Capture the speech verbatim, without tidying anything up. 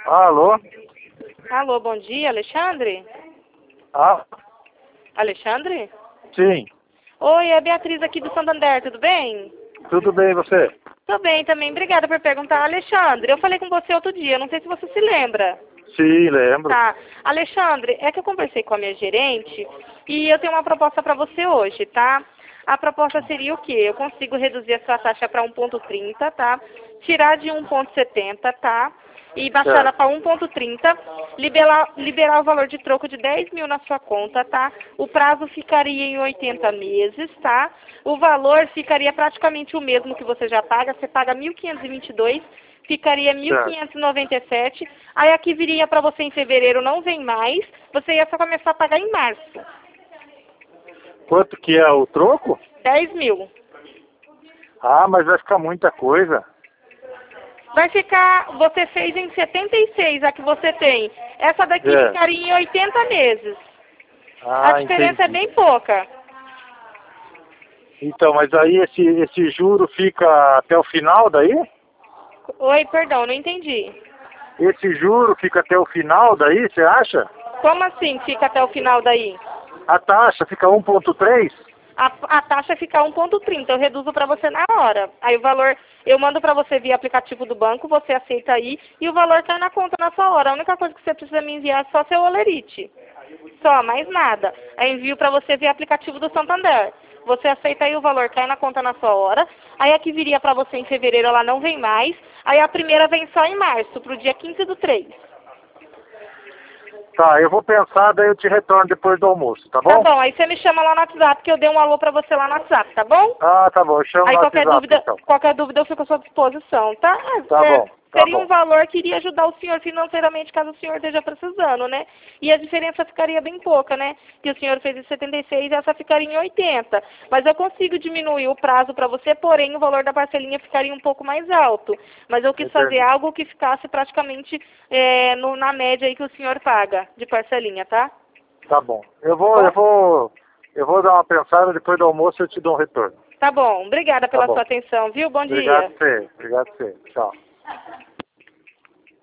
Alô? Alô, bom dia, Alexandre? Ah, Alexandre? sim. Oi, é a Beatriz aqui do Santander, tudo bem? Tudo bem, e você? Tô bem também, obrigada por perguntar. Alexandre, eu falei com você outro dia, não sei se você se lembra. Sim, lembro. Tá. Alexandre, é que eu conversei com a minha gerente e eu tenho uma proposta para você hoje, tá? A proposta seria o quê? Eu consigo reduzir a sua taxa para um ponto trinta, tá? Tirar de um ponto setenta, tá? E baixar ela Certo. para um ponto trinta, liberar, liberar o valor de troco de dez mil na sua conta, tá? O prazo ficaria em oitenta meses, tá? O valor ficaria praticamente o mesmo que você já paga, você paga mil quinhentos e vinte e dois, ficaria mil Certo. quinhentos e noventa e sete, aí aqui viria para você em fevereiro, não vem mais, você ia só começar a pagar em março. Quanto que é o troco? dez mil. Ah, mas vai ficar muita coisa. Vai ficar, você fez em setenta e seis a que você tem. Essa daqui É. ficaria em oitenta meses. A Ah, diferença é entendi. bem pouca. Então, mas aí esse, esse juro fica até o final daí? Oi, perdão, não entendi. Esse juro fica até o final daí, você acha? Como assim fica até o final daí? A taxa fica um ponto três? A, a taxa fica um ponto trinta, eu reduzo para você na hora. Aí o valor, eu mando para você via aplicativo do banco, você aceita aí e o valor cai na conta na sua hora. A única coisa que você precisa me enviar é só seu olerite. Só, mais nada. Aí envio para você via aplicativo do Santander. Você aceita aí, o valor cai na conta na sua hora. Aí a que viria para você em fevereiro, ela não vem mais. Aí a primeira vem só em março, pro dia quinze do três. Tá, eu vou pensar, daí eu te retorno depois do almoço, tá Tá bom? bom, aí você me chama lá no WhatsApp, que eu dei um alô pra você lá no WhatsApp, tá bom? Ah, tá bom, eu chamo Aí no qualquer WhatsApp dúvida, então. qualquer dúvida eu fico à sua disposição, tá? Tá É, bom, tá seria um bom. valor que iria ajudar o senhor financeiramente caso o senhor esteja precisando, né? E a diferença ficaria bem pouca, né? Que o senhor fez em setenta e seis e essa ficaria em oitenta. Mas eu consigo diminuir o prazo para você, porém o valor da parcelinha ficaria um pouco mais alto. Mas eu quis fazer Entendi. algo que ficasse praticamente é, no, na média aí que o senhor paga de parcelinha, tá? Tá bom. Eu vou, eu Bom? vou, eu vou dar uma pensada, depois do almoço eu te dou um retorno. Tá bom. Obrigada Tá pela bom. sua atenção, viu? Bom Obrigado dia. a você. Obrigado a você. Tchau.